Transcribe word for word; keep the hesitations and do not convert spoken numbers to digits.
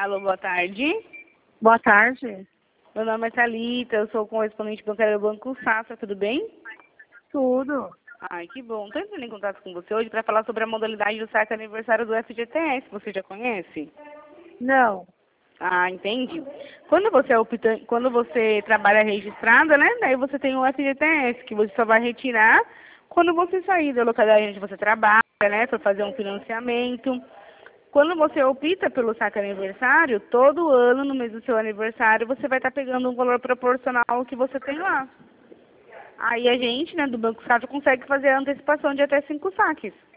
Alô, boa tarde. Boa tarde. Meu nome é Thalita, eu sou correspondente bancária do Banco Safra, tudo bem? Tudo. Ai, que bom. Estou entrando em contato com você hoje para falar sobre a modalidade do saque aniversário do F G T S. Você já conhece? Não. Ah, entendi. Quando você é optante, quando você trabalha registrada, né? Daí você tem o F G T S, que você só vai retirar quando você sair da localidade onde você trabalha, né? Para fazer um financiamento. Quando você opta pelo saque aniversário, todo ano, no mês do seu aniversário, você vai estar pegando um valor proporcional ao que você tem lá. Aí a gente, né, do Banco Safra, consegue fazer a antecipação de até cinco saques.